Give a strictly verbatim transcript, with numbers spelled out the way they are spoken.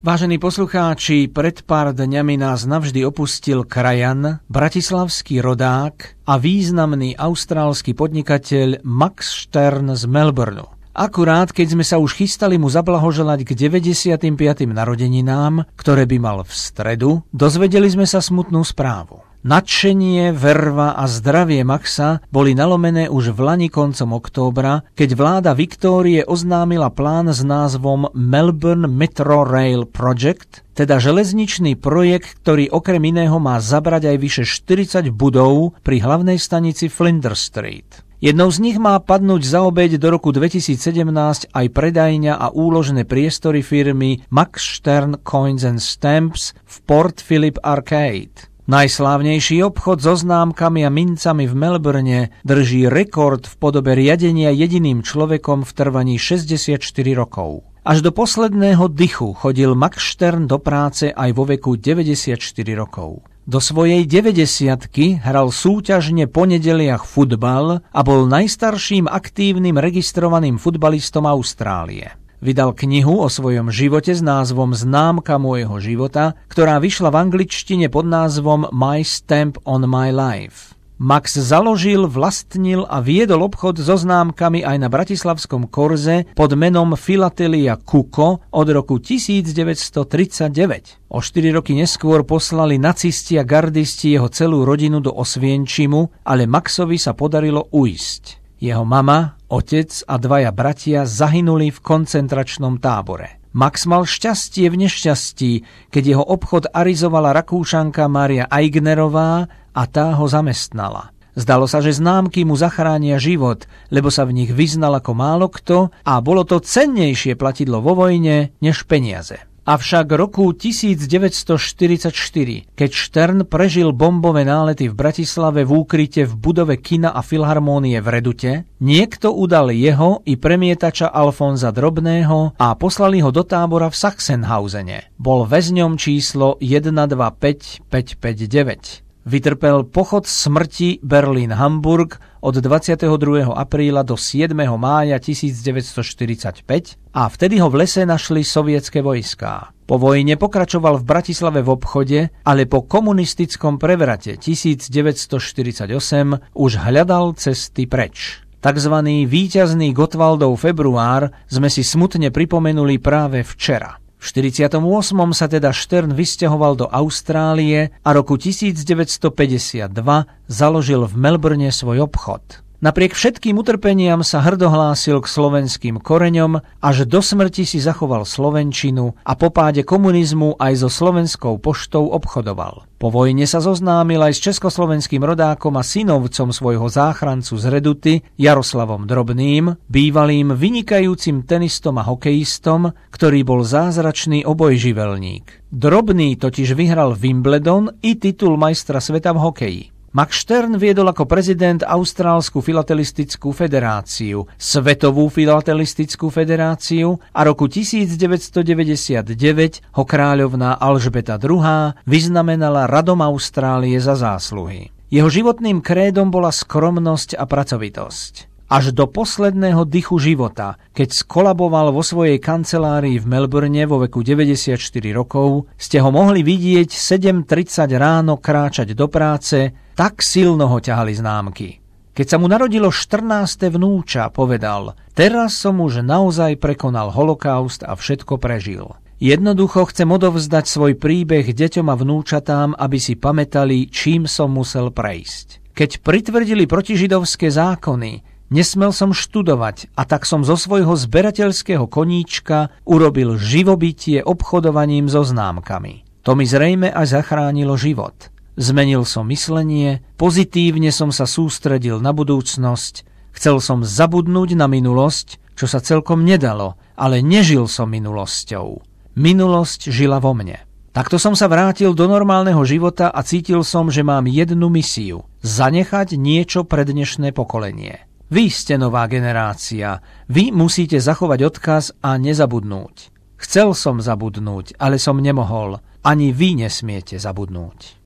Vážení poslucháči, pred pár dňami nás navždy opustil krajan, bratislavský rodák a významný austrálsky podnikateľ Max Štern z Melbourneu. Akurát, keď sme sa už chystali mu zablahoželať k deväťdesiatym piatym narodeninám, ktoré by mal v stredu, dozvedeli sme sa smutnú správu. Nadšenie, verva a zdravie Maxa boli nalomené už v lani koncom októbra, keď vláda Viktórie oznámila plán s názvom Melbourne Metro Rail Project, teda železničný projekt, ktorý okrem iného má zabrať aj vyše štyridsať budov pri hlavnej stanici Flinders Street. Jednou z nich má padnúť za obeť do roku dvetisícsedemnásť aj predajňa a úložné priestory firmy Max Štern Coins and Stamps v Port Phillip Arcade. Najslávnejší obchod so známkami a mincami v Melbourne drží rekord v podobe riadenia jediným človekom v trvaní šesťdesiatštyri rokov. Až do posledného dychu chodil Max Štern do práce aj vo veku deväťdesiatštyri rokov. Do svojej deväťdesiatky hral súťažne po nedeliach futbal a bol najstarším aktívnym registrovaným futbalistom Austrálie. Vydal knihu o svojom živote s názvom Známka môjho života, ktorá vyšla v angličtine pod názvom My Stamp on My Life. Max založil, vlastnil a viedol obchod so známkami aj na bratislavskom korze pod menom Filatelia Kuko od roku devätnásťtridsaťdeväť. O štyri roky neskôr poslali nacisti a gardisti jeho celú rodinu do Osvienčimu, ale Maxovi sa podarilo ujsť. Jeho mama, otec a dvaja bratia zahynuli v koncentračnom tábore. Max mal šťastie v nešťastí, keď jeho obchod arizovala Rakúšanka Mária Eignerová a tá ho zamestnala. Zdalo sa, že známky mu zachránia život, lebo sa v nich vyznal ako málo kto a bolo to cennejšie platidlo vo vojne než peniaze. Avšak roku devätnásťštyridsaťštyri, keď Štern prežil bombové nálety v Bratislave v úkryte v budove kina a filharmónie v Redute, niekto udal jeho i premietača Alfonza Drobného a poslali ho do tábora v Sachsenhausene. Bol väzňom číslo jeden dva päť päť päť deväť. Vytrpel pochod smrti Berlín-Hamburg od dvadsiateho druhého apríla do siedmeho mája devätnásťštyridsaťpäť a vtedy ho v lese našli sovietske vojská. Po vojne pokračoval v Bratislave v obchode, ale po komunistickom prevrate devätnásťštyridsaťosem už hľadal cesty preč. Takzvaný víťazný Gottwaldov február sme si smutne pripomenuli práve včera. V štyridsiatom ôsmom sa teda Štern vysťahoval do Austrálie a roku devätnásťpäťdesiatdva založil v Melbourne svoj obchod. Napriek všetkým utrpeniam sa hrdohlásil k slovenským koreňom, až do smrti si zachoval slovenčinu a po páde komunizmu aj so Slovenskou poštou obchodoval. Po vojne sa zoznámil aj s československým rodákom a synovcom svojho záchrancu z Reduty, Jaroslavom Drobným, bývalým vynikajúcim tenistom a hokejistom, ktorý bol zázračný obojživelník. Drobný totiž vyhral Wimbledon i titul majstra sveta v hokeji. Max Štern viedol ako prezident Austrálsku filatelistickú federáciu, Svetovú filatelistickú federáciu a roku devätnásťdeväťdesiatdeväť ho kráľovná Alžbeta druhá. vyznamenala Radom Austrálie za zásluhy. Jeho životným krédom bola skromnosť a pracovitosť. Až do posledného dychu života, keď skolaboval vo svojej kancelárii v Melbourne vo veku deväťdesiatštyri rokov, ste ho mohli vidieť sedem tridsať ráno kráčať do práce, tak silno ho ťahali známky. Keď sa mu narodilo štrnáste vnúča, povedal: teraz som už naozaj prekonal holokaust a všetko prežil. Jednoducho chcem odovzdať svoj príbeh deťom a vnúčatám, aby si pamätali, čím som musel prejsť. Keď pritvrdili protižidovské zákony, nesmel som študovať a tak som zo svojho zberateľského koníčka urobil živobytie obchodovaním so známkami. To mi zrejme aj zachránilo život. Zmenil som myslenie, pozitívne som sa sústredil na budúcnosť, chcel som zabudnúť na minulosť, čo sa celkom nedalo, ale nežil som minulosťou. Minulosť žila vo mne. Takto som sa vrátil do normálneho života a cítil som, že mám jednu misiu – zanechať niečo pre dnešné pokolenie. Vy ste nová generácia. Vy musíte zachovať odkaz a nezabudnúť. Chcel som zabudnúť, ale som nemohol. Ani vy nesmiete zabudnúť.